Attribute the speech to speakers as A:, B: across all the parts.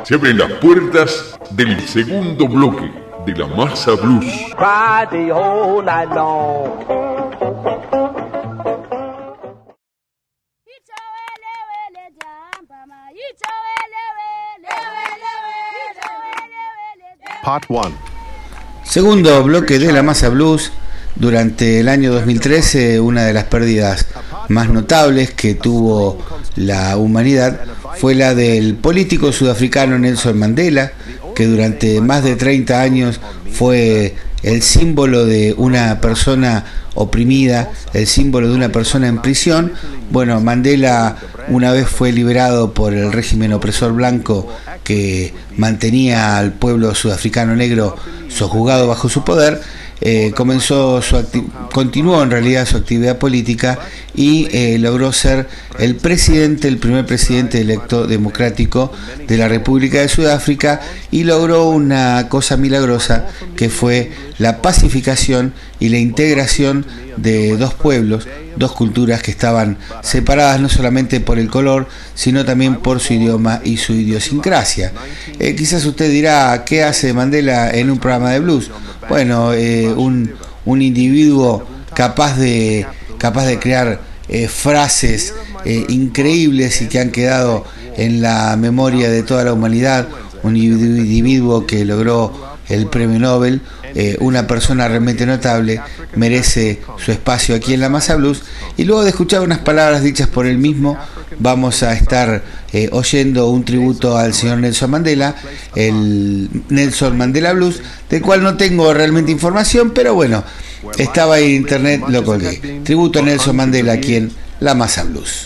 A: Se abren las puertas del segundo bloque de la Masa Blues.
B: Cry the whole night long.
C: Part 1.
D: Segundo bloque de la Masa Blues. Durante el año 2013, una de las pérdidas más notables que tuvo la humanidad fue la del político sudafricano Nelson Mandela, que durante más de 30 años fue el símbolo de una persona oprimida, el símbolo de una persona en prisión. Bueno, Mandela, una vez fue liberado por el régimen opresor blanco que mantenía al pueblo sudafricano negro sojuzgado bajo su poder, continuó en realidad su actividad política y logró ser el primer presidente electo democrático de la República de Sudáfrica, y logró una cosa milagrosa, que fue la pacificación y la integración de dos pueblos, dos culturas que estaban separadas no solamente por el color, sino también por su idioma y su idiosincrasia. Quizás usted dirá, ¿qué hace Mandela en un programa de blues? Bueno, un individuo capaz de crear frases increíbles y que han quedado en la memoria de toda la humanidad, un individuo que logró el premio Nobel, una persona realmente notable, merece su espacio aquí en la Masa Blues. Y luego de escuchar unas palabras dichas por él mismo, vamos a estar oyendo un tributo al señor Nelson Mandela, el Nelson Mandela Blues, del cual no tengo realmente información, pero bueno, estaba en internet, lo colgué. Tributo a Nelson Mandela aquí en la Masa Blues.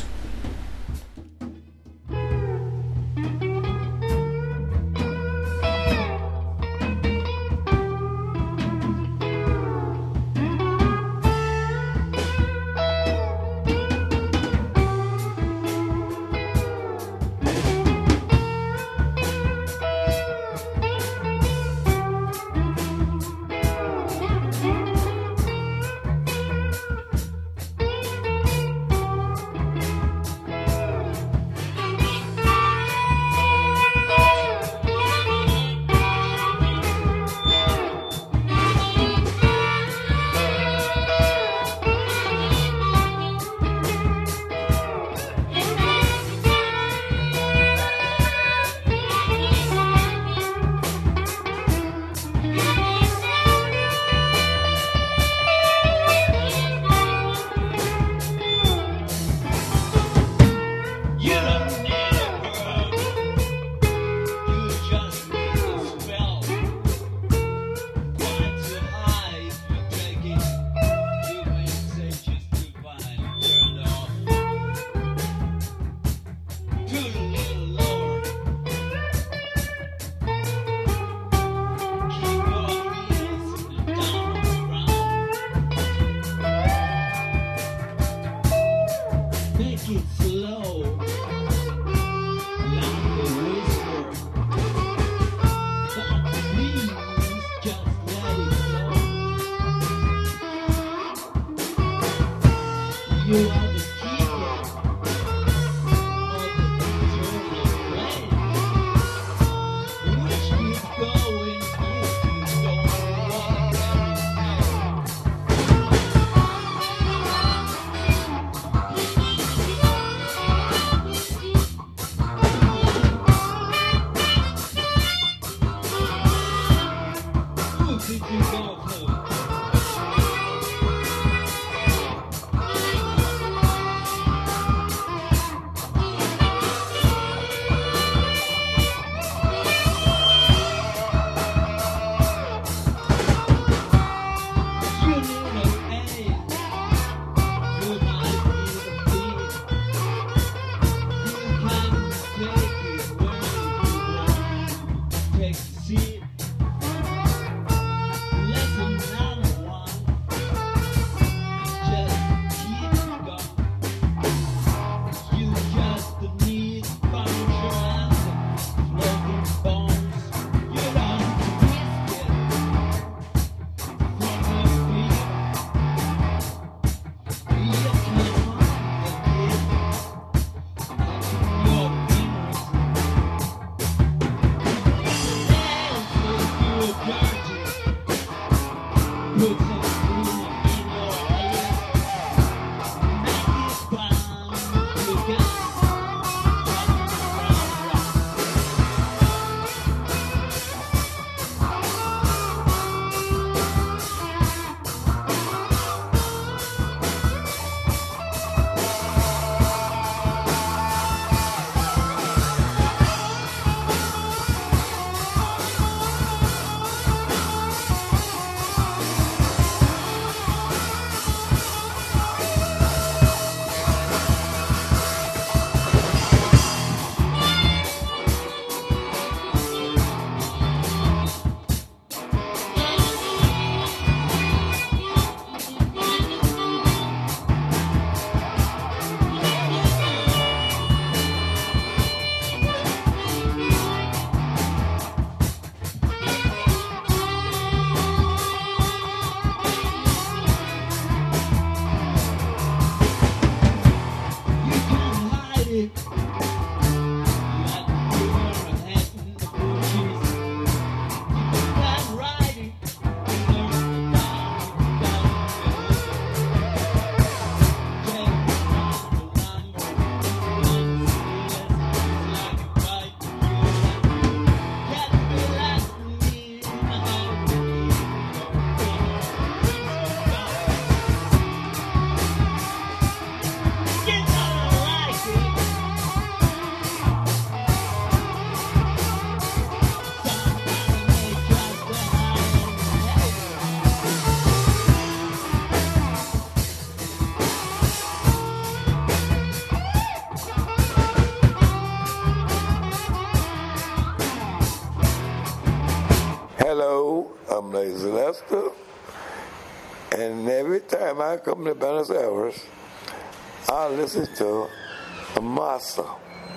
C: I'm Lazy Lester, and every time I come to Buenos Aires, I listen to La Masa.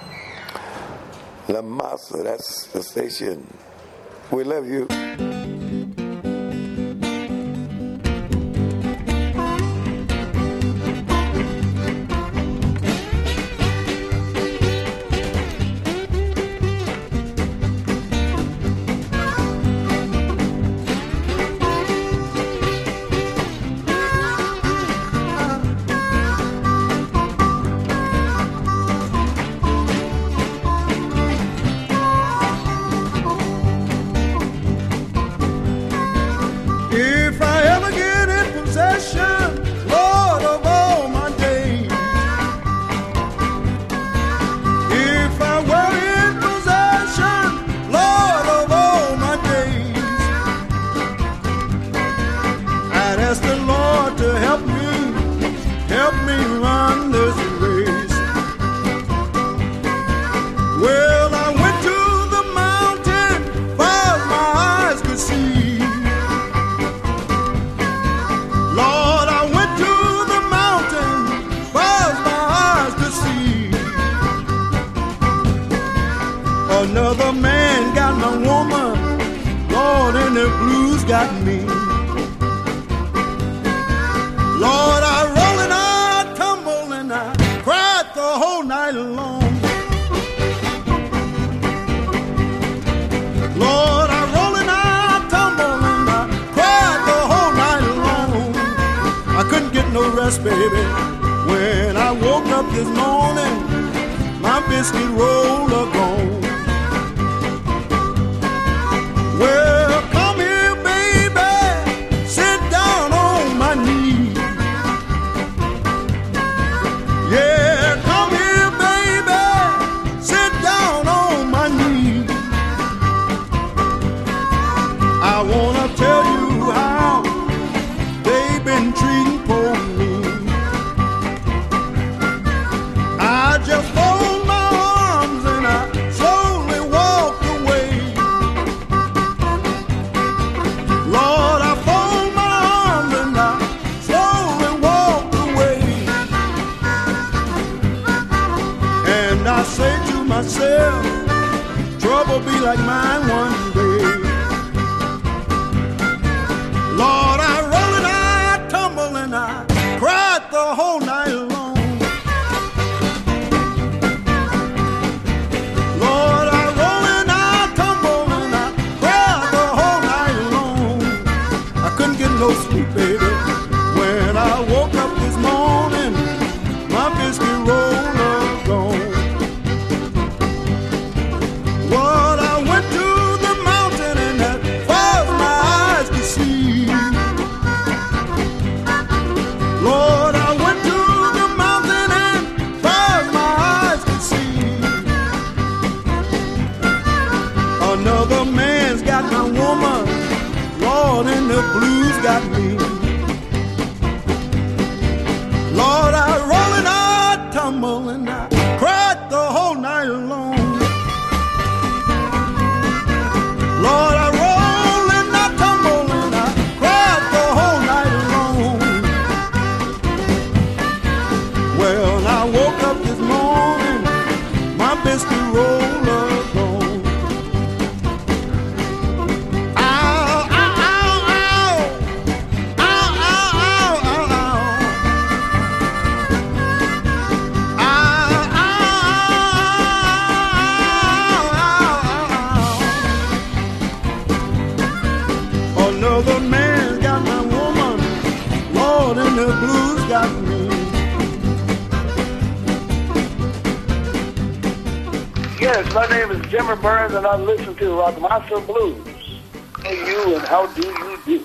C: La Masa, that's the station. We love you.
E: Another man got my woman, Lord, and the blues got me. Lord, I roll and I tumble and I cried the whole night long. Lord, I roll and I tumble and I cried the whole night long. I couldn't get no rest, baby. When I woke up this morning, my biscuit roller gone. Well, come here, baby, sit down on my knee. Yeah, come here, baby, sit down on my knee. I wanna tell you how they've been treating poor me. I just fold my arms and I slowly walked away. Lord, I fold my arms and I slowly walked away. And I say to myself, trouble be like mine one day. Lord, I roll and I tumble and I cried the whole night long. Lord, I roll and I tumble and I cried the whole night long. I couldn't get no sleep, baby. When I woke up this morning, my biscuit roller gone. Lord, I went to the mountain and as far as my eyes could see. Lord, I went to the mountain and as far as my eyes could see. Another man's got my woman, Lord, and the blues got me. Lord, I roll and I tumble and I cried the whole night long. Lord, I roll and I tumble and I cried the whole night long. Well, I woke up this morning, my biscuit roller gone. Ow, ow, ow, ow. Ow, ow, ow, ow, ow. Ow, ow, ow, ow, ow. Another man got my woman, Lord, and the blues got me.
F: Yes, my name is Jimmy Burns, and I listen to Rockmaster Blues. Hey, you, and how do you do?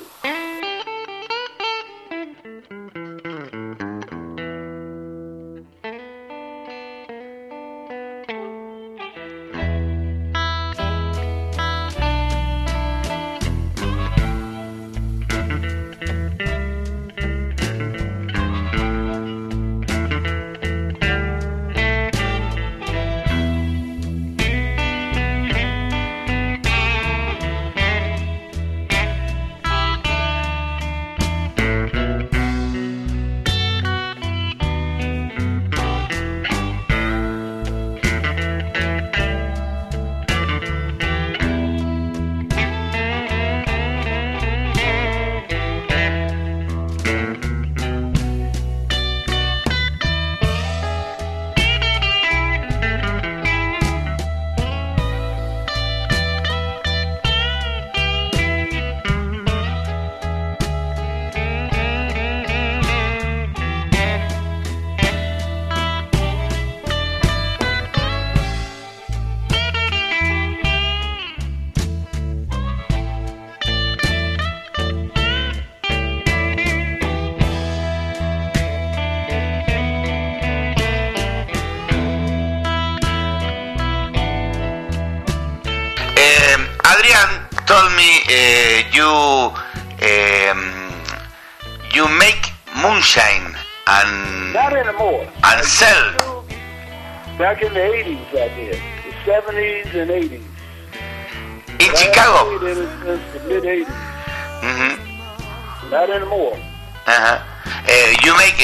G: you make moonshine
F: Not anymore.
G: and sell.
F: Back in the 80s, I did. The 70s and 80s.
G: In
F: I
G: Chicago.
F: haven't played it since the mid 80s.
G: Mm-hmm.
F: Not anymore.
G: Uh-huh. You make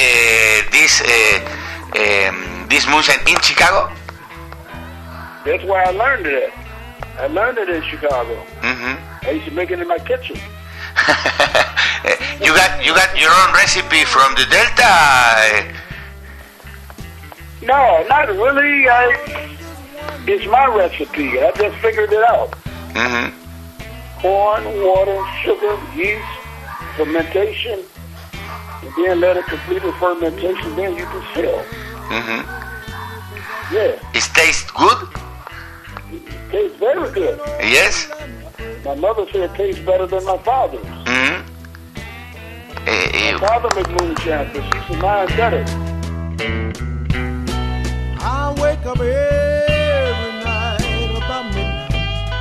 G: this moonshine in Chicago?
F: That's where I learned it at. I learned it in Chicago.
G: Mm-hmm.
F: I used to make it in my kitchen.
G: You got your own recipe from the Delta?
F: No, not really. It's my recipe. I just figured it out.
G: Mm-hmm.
F: Corn, water, sugar, yeast, fermentation, and then let it complete the fermentation, then you can sell.
G: Mm-hmm.
F: Yeah,
G: It tastes good?
F: it tastes very good.
G: Yes?
F: My mother said it tastes better than my father's.
G: Mm-hmm.
F: My father made moonshine, but she said mine better.
E: I wake up every night about midnight.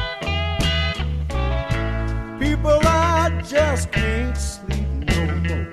E: People, I just can't sleep no more.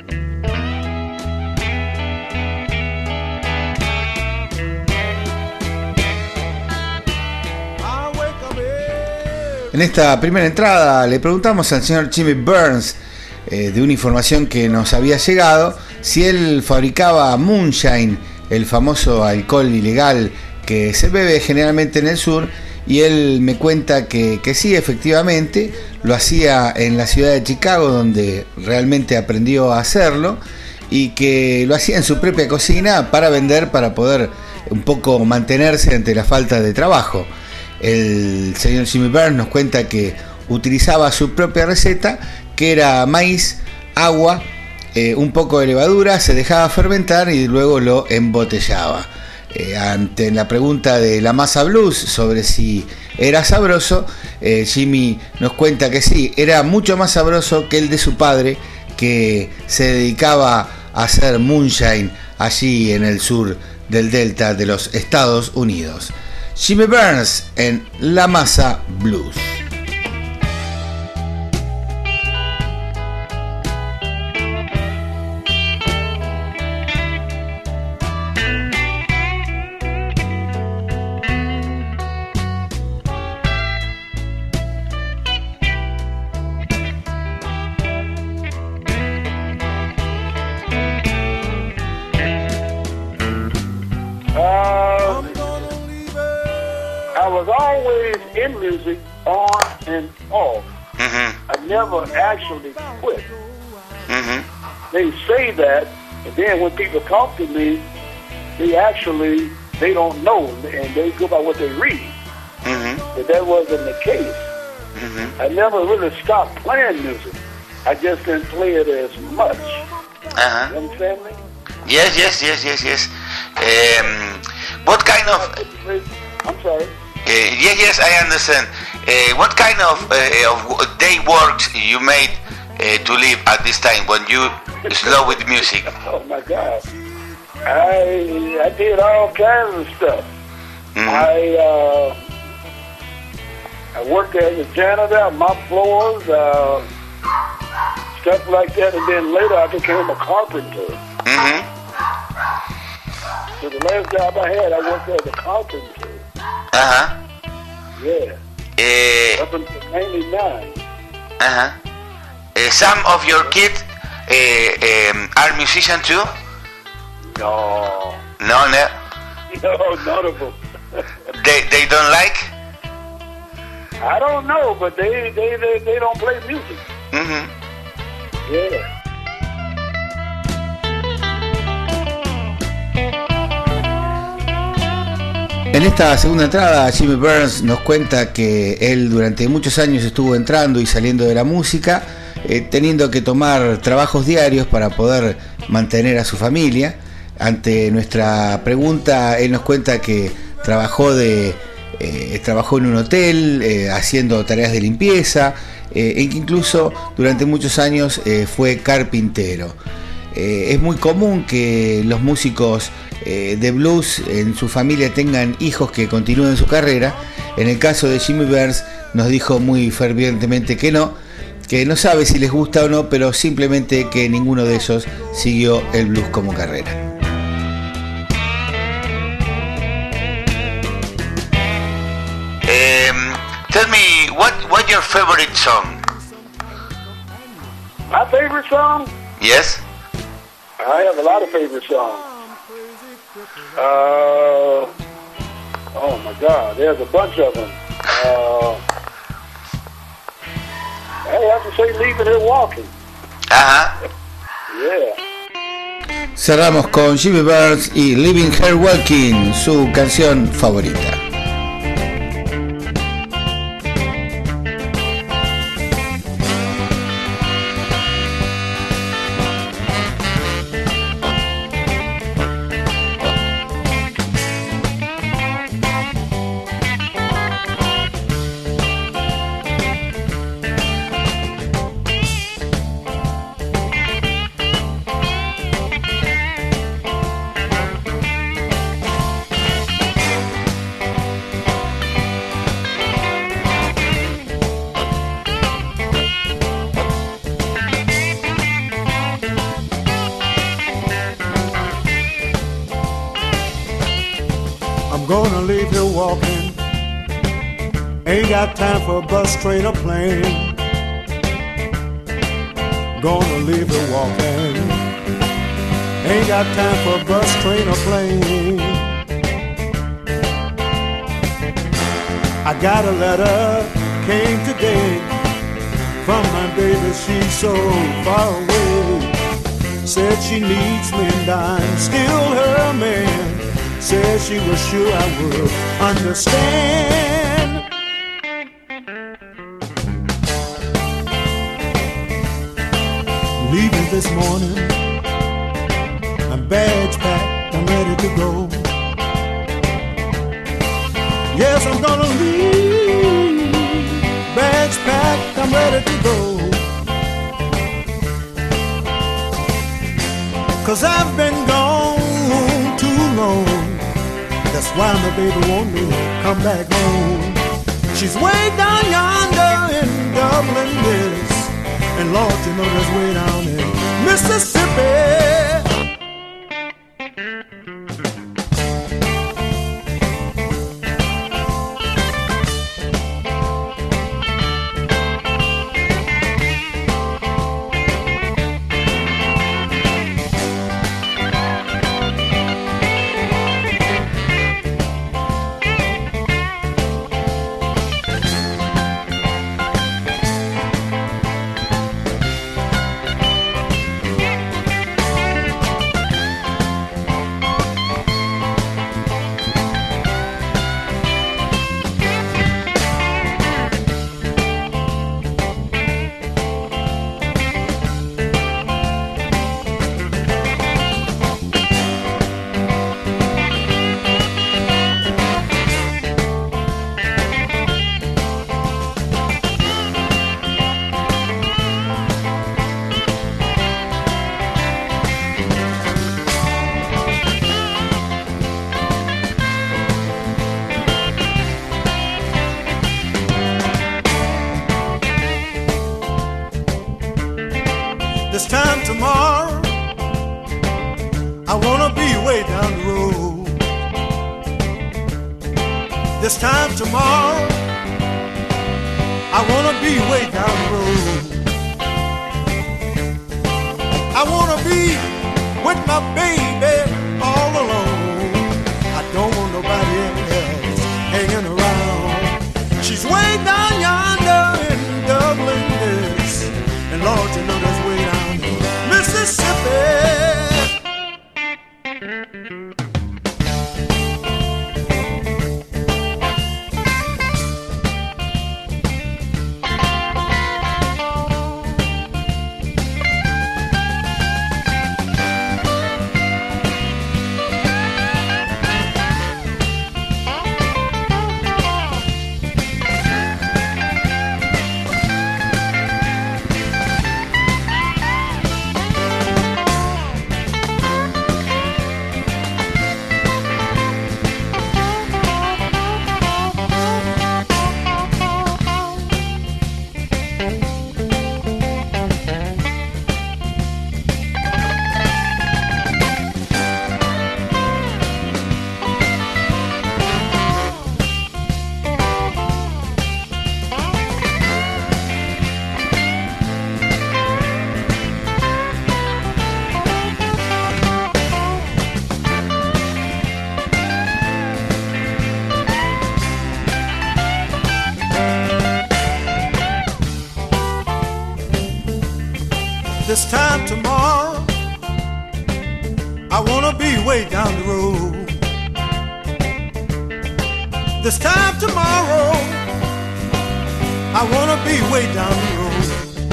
E: I wake up every...
D: En esta primera entrada le preguntamos al señor Jimmy Burns, de una información que nos había llegado, si él fabricaba moonshine, el famoso alcohol ilegal que se bebe generalmente en el sur, y él me cuenta que sí, efectivamente, lo hacía en la ciudad de Chicago, donde realmente aprendió a hacerlo, y que lo hacía en su propia cocina para vender, para poder un poco mantenerse ante la falta de trabajo. El señor Jimmy Burns nos cuenta que utilizaba su propia receta, que era maíz, agua, un poco de levadura, se dejaba fermentar y luego lo embotellaba. Ante la pregunta de la masa blues sobre si era sabroso, Jimmy nos cuenta que sí, era mucho más sabroso que el de su padre, que se dedicaba a hacer moonshine allí en el sur del delta de los Estados Unidos. Jimmy Burns en La Masa Blues.
F: I was always in music, on and off.
G: Mm-hmm.
F: I never actually quit.
G: Mm-hmm.
F: They say that, and then when people talk to me, they don't know, and they go by what they read.
G: Mm-hmm.
F: But that wasn't the case.
G: Mm-hmm.
F: I never really stopped playing music. I just didn't play it as much.
G: Uh-huh.
F: You understand me?
G: Yes. What kind of...
F: I'm sorry.
G: yes, I understand. What kind of day works you made to live at this time when you slow with music?
F: Oh my God. I did all kinds of stuff.
G: Mm-hmm.
F: I worked as a janitor, mopped floors, stuff like that, and then later I became a carpenter.
G: Mm-hmm.
F: So the last job I had, I worked as a carpenter.
G: Uh-huh.
F: Yeah. Up until 99.
G: Uh-huh. Some of your kids are musicians too?
F: No.
G: No.
F: No, none of them.
G: They don't like?
F: I don't know, but they don't play music.
G: Mm-hmm.
F: Yeah.
D: En esta segunda entrada, Jimmy Burns nos cuenta que él durante muchos años estuvo entrando y saliendo de la música, teniendo que tomar trabajos diarios para poder mantener a su familia. Ante nuestra pregunta, él nos cuenta que trabajó en un hotel, haciendo tareas de limpieza, e que incluso durante muchos años fue carpintero. Es muy común que los músicos de blues en su familia tengan hijos que continúen su carrera. En el caso de Jimmy Burns nos dijo muy fervientemente que no, que no sabe si les gusta o no, pero simplemente que ninguno de ellos siguió el blues como carrera.
G: Tell me, what's your favorite song?
F: My favorite song?
G: Yes?
F: I have a lot of favorite songs. Oh my God, there's a bunch of them. I have to say Leaving Here Walking.
G: Ajá.
F: Yeah.
D: Cerramos con Jimmy Burns y Leaving Her Walking, su canción favorita.
E: Gonna leave here walking. Ain't got time for a bus, train, or plane. Gonna leave here walking. Ain't got time for a bus, train, or plane. I got a letter, came today from my baby, she's so far away. Said she needs me and I'm still her man. Said she was sure I would understand. Leaving this morning, my bags packed, I'm ready to go. Yes, I'm gonna leave, bags packed, I'm ready to go. 'Cause I've been gone too long. That's why my baby want me to come back home. She's way down yonder in Dublin, yes. And Lord, you know that's way down in Mississippi. This time tomorrow, I wanna be way down the road. This time tomorrow, I wanna be way down the road. I wanna be with my baby all alone. I don't want nobody else hanging around. She's way down yonder in Dublin, yes. And Lord, you know that's way down in Mississippi. tomorrow, I wanna be way down the road. This time tomorrow, I wanna be way down the road.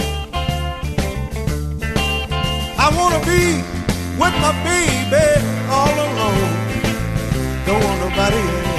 E: I wanna be with my baby all alone. Don't want nobody else.